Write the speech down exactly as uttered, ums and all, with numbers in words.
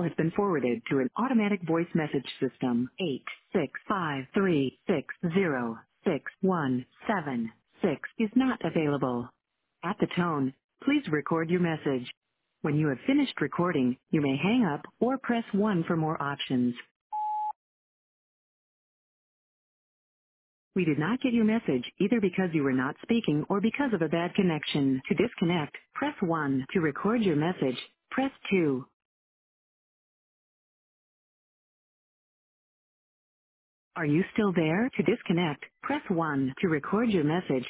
call has been forwarded to an automatic voice message system. Eight six five three six zero six one seven six is not available. At the tone, please record your message. When you have finished recording, you may hang up or press one for more options. We did not get your message either because you were not speaking or because of a bad connection. To disconnect, press one. To record your message, press two. Are you still there? To disconnect, press one. To record your message,